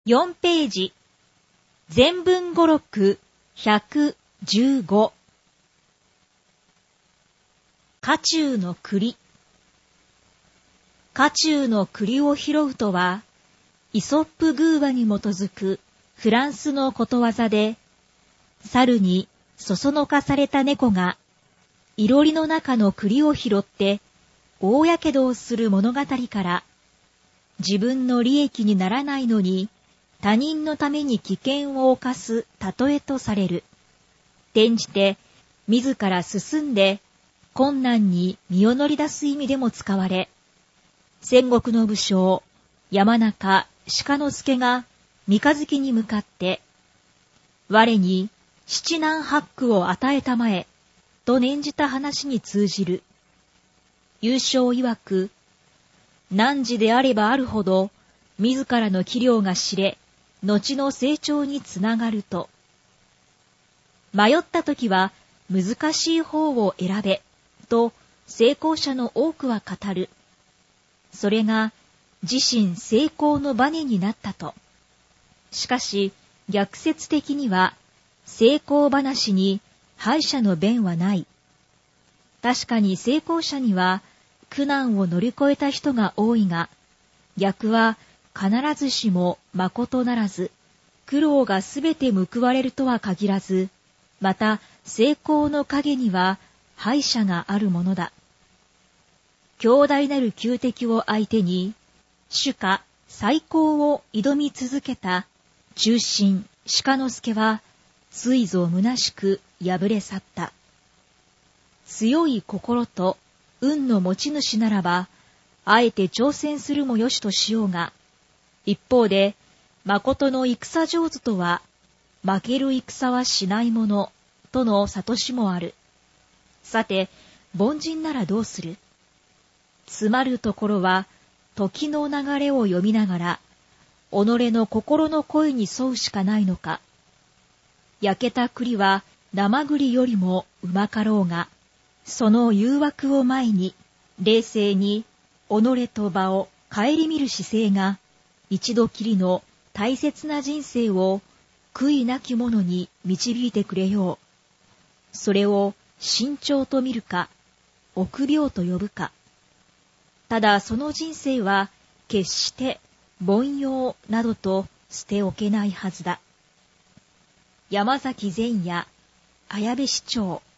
4ページ、全文語録115。家中の栗。家中の栗を拾うとは、イソップ寓話に基づくフランスのことわざで、猿にそそのかされた猫が、いろりの中の栗を拾って、大やけどをする物語から、自分の利益にならないのに、他人のために危険を冒す例えとされる。転じて、自ら進んで、困難に身を乗り出す意味でも使われ、戦国の武将、山中鹿之助が三日月に向かって、我に七男八苦を与えたまえ、と念じた話に通じる。優勝曰く、汝であればあるほど、自らの器量が知れ、後の成長につながると。迷ったときは、難しい方を選べ、と成功者の多くは語る。それが、自身成功のバネになったと。しかし、逆説的には、成功話に敗者の弁はない。確かに成功者には、苦難を乗り越えた人が多いが、逆は必ずしもまことならず、苦労がすべて報われるとは限らず、また成功の陰には敗者があるものだ。強大なる仇敵を相手に、主家再興を挑み続けた忠臣鹿之助は、ついぞ虚しく敗れ去った。強い心と運の持ち主ならば、あえて挑戦するもよしとしようが、一方で、誠の戦上手とは、負ける戦はしないもの、との諭しもある。さて、凡人ならどうする？つまるところは、時の流れを読みながら、己の心の声に沿うしかないのか。焼けた栗は生栗よりもうまかろうが、その誘惑を前に、冷静に己と場を顧みる姿勢が、一度きりの大切な人生を悔いなき者に導いてくれよう。それを慎重と見るか、臆病と呼ぶか。ただその人生は決して凡庸などと捨ておけないはずだ。山崎善也、綾部市長。